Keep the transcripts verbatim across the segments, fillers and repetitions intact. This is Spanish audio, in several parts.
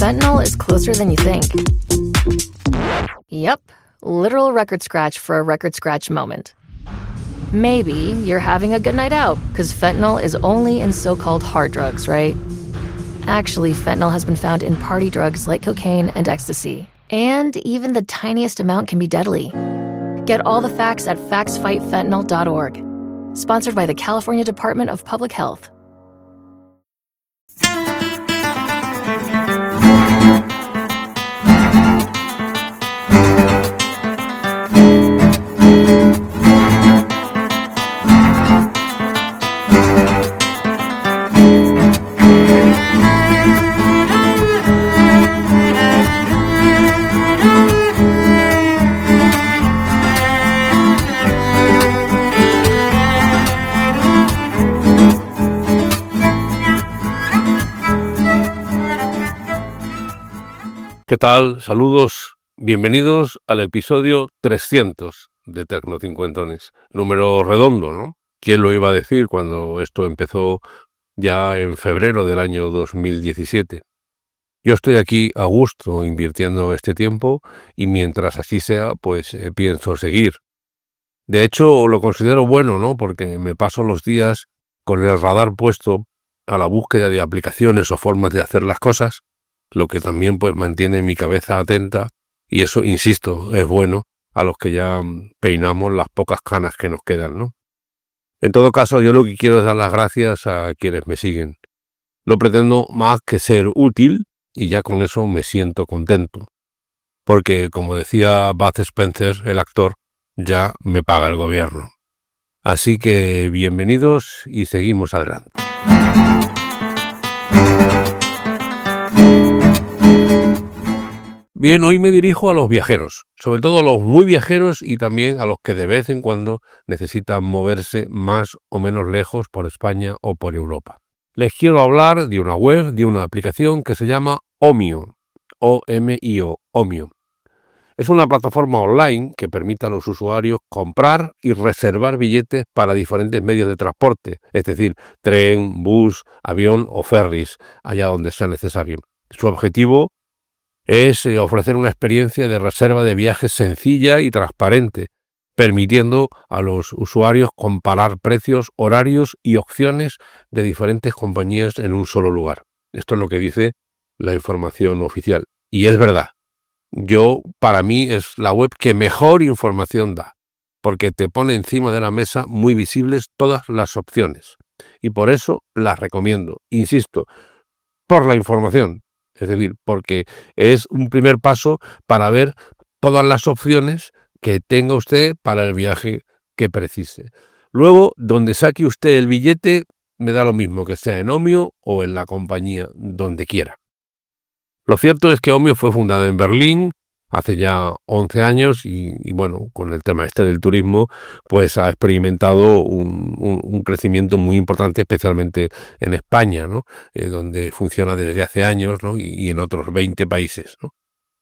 fentanyl is closer than you think. Yep, literal record scratch for a record scratch moment. Maybe you're having a good night out, because fentanyl is only in so-called hard drugs, right? Actually, fentanyl has been found in party drugs like cocaine and ecstasy. And even the tiniest amount can be deadly. Get all the facts at facts fight fentanyl dot org. Sponsored by the California Department of Public Health. ¿Qué tal? Saludos, bienvenidos al episodio trescientos de Tecnocincuentones. Número redondo, ¿no? ¿Quién lo iba a decir cuando esto empezó ya en febrero del año dos mil diecisiete? Yo estoy aquí a gusto invirtiendo este tiempo y mientras así sea, pues eh, pienso seguir. De hecho, lo considero bueno, ¿no? Porque me paso los días con el radar puesto a la búsqueda de aplicaciones o formas de hacer las cosas, lo que también pues mantiene mi cabeza atenta y eso, insisto, es bueno a los que ya peinamos las pocas canas que nos quedan, ¿no? En todo caso, yo lo que quiero es dar las gracias a quienes me siguen. No pretendo más que ser útil y ya con eso me siento contento. Porque, como decía Bud Spencer, el actor, ya me paga el gobierno. Así que bienvenidos y seguimos adelante. Bien, hoy me dirijo a los viajeros, sobre todo a los muy viajeros y también a los que de vez en cuando necesitan moverse más o menos lejos por España o por Europa. Les quiero hablar de una web, de una aplicación que se llama Omio, O M I O, Omio. Es una plataforma online que permite a los usuarios comprar y reservar billetes para diferentes medios de transporte, es decir, tren, bus, avión o ferries, allá donde sea necesario. Su objetivo es eh, ofrecer una experiencia de reserva de viajes sencilla y transparente, permitiendo a los usuarios comparar precios, horarios y opciones de diferentes compañías en un solo lugar. Esto es lo que dice la información oficial. Y es verdad. Yo, para mí, es la web que mejor información da, porque te pone encima de la mesa muy visibles todas las opciones. Y por eso las recomiendo. Insisto, por la información. Es decir, porque es un primer paso para ver todas las opciones que tenga usted para el viaje que precise. Luego, donde saque usted el billete, me da lo mismo que sea en Omio o en la compañía, donde quiera. Lo cierto es que Omio fue fundada en Berlín hace ya once años y, y bueno, con el tema este del turismo, pues ha experimentado un, un, un crecimiento muy importante, especialmente en España, ¿no? Eh, donde funciona desde hace años, ¿no? y, y en otros veinte países, ¿no?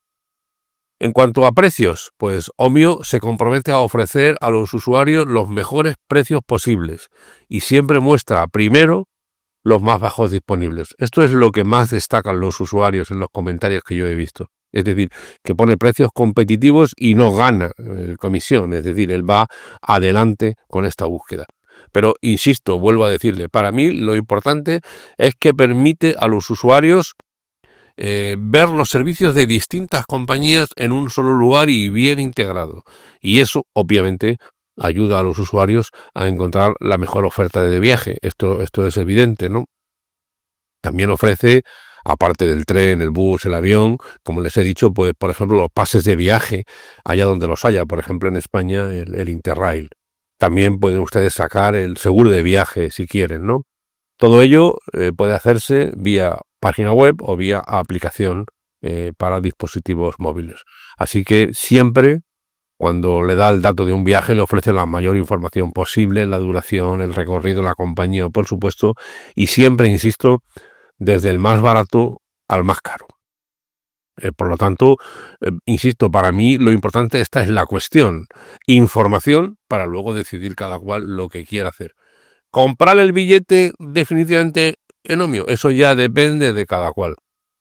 En cuanto a precios, pues Omio se compromete a ofrecer a los usuarios los mejores precios posibles y siempre muestra primero los más bajos disponibles. Esto es lo que más destacan los usuarios en los comentarios que yo he visto. Es decir, que pone precios competitivos y no gana eh, comisión. Es decir, él va adelante con esta búsqueda. Pero, insisto, vuelvo a decirle, para mí lo importante es que permite a los usuarios eh, ver los servicios de distintas compañías en un solo lugar y bien integrado. Y eso, obviamente, ayuda a los usuarios a encontrar la mejor oferta de viaje. Esto, esto es evidente, ¿no? También ofrece, aparte del tren, el bus, el avión, como les he dicho, pues, por ejemplo, los pases de viaje, allá donde los haya, por ejemplo, en España, el, el Interrail. También pueden ustedes sacar el seguro de viaje si quieren, ¿no? Todo ello eh, puede hacerse vía página web o vía aplicación eh, para dispositivos móviles. Así que siempre, cuando le da el dato de un viaje, le ofrece la mayor información posible, la duración, el recorrido, la compañía, por supuesto, y siempre, insisto, desde el más barato al más caro. Eh, por lo tanto, eh, insisto, para mí lo importante esta es la cuestión. Información para luego decidir cada cual lo que quiera hacer. Comprar el billete definitivamente en Omio, eso ya depende de cada cual.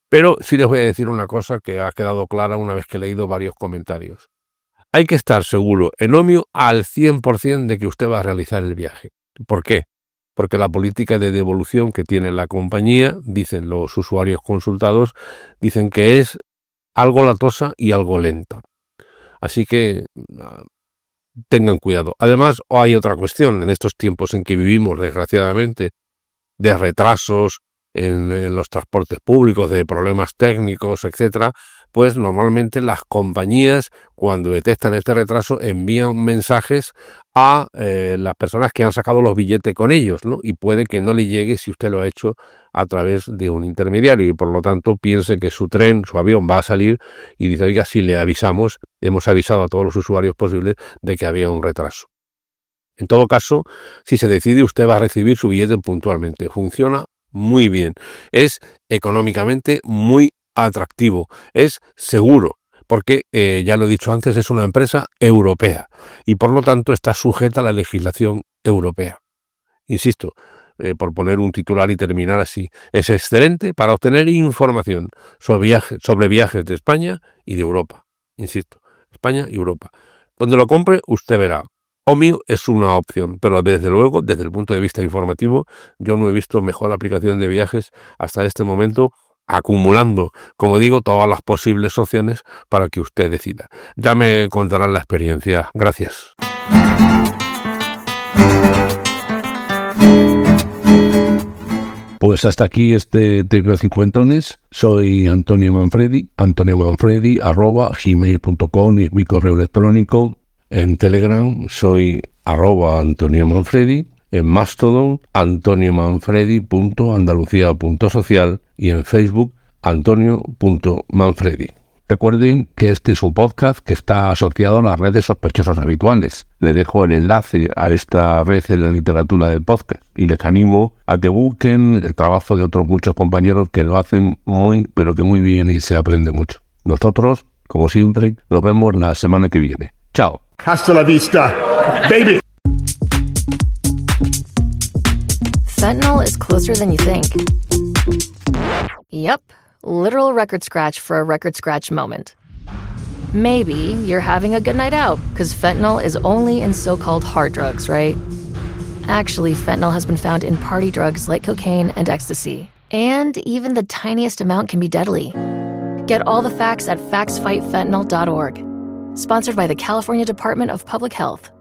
Pero sí les voy a decir una cosa que ha quedado clara una vez que he leído varios comentarios. Hay que estar seguro en Omio al cien por ciento de que usted va a realizar el viaje. ¿Por qué? Porque la política de devolución que tiene la compañía, dicen los usuarios consultados, dicen que es algo latosa y algo lenta. Así que uh, tengan cuidado. Además, hay otra cuestión en estos tiempos en que vivimos, desgraciadamente, de retrasos en, en los transportes públicos, de problemas técnicos, etcétera, pues normalmente las compañías, cuando detectan este retraso, envían mensajes a eh, las personas que han sacado los billetes con ellos, ¿no? Y puede que no le llegue si usted lo ha hecho a través de un intermediario y por lo tanto piense que su tren, su avión va a salir y dice, oiga, si le avisamos, hemos avisado a todos los usuarios posibles de que había un retraso. En todo caso, si se decide, usted va a recibir su billete puntualmente. Funciona muy bien. Es económicamente muy atractivo. Es seguro, porque, eh, ya lo he dicho antes, es una empresa europea y por lo tanto está sujeta a la legislación europea. Insisto, eh, por poner un titular y terminar así, es excelente para obtener información sobre viajes, sobre viajes de España y de Europa. Insisto, España y Europa. Donde lo compre, usted verá. Omio es una opción, pero desde luego, desde el punto de vista informativo, yo no he visto mejor aplicación de viajes hasta este momento, acumulando, como digo, todas las posibles opciones para que usted decida. Ya me contarán la experiencia. Gracias. Pues hasta aquí este Triple Cincuentones. Soy Antonio Manfredi, Antonio Manfredi, arroba gmail punto com y mi correo electrónico. En Telegram soy arroba Antonio Manfredi, en Mastodon antonio manfredi punto andalucía punto social y en Facebook antonio punto manfredi. Recuerden que este es un podcast que está asociado a las redes sospechosas habituales. Les dejo el enlace a esta red en la literatura del podcast y les animo a que busquen el trabajo de otros muchos compañeros que lo hacen muy, pero que muy bien y se aprende mucho. Nosotros, como siempre, nos vemos la semana que viene. Chao. Hasta la vista, baby. Fentanyl is closer than you think. Yep, literal record scratch for a record scratch moment. Maybe you're having a good night out, because fentanyl is only in so-called hard drugs, right? Actually, fentanyl has been found in party drugs like cocaine and ecstasy. And even the tiniest amount can be deadly. Get all the facts at facts fight fentanyl dot org. Sponsored by the California Department of Public Health.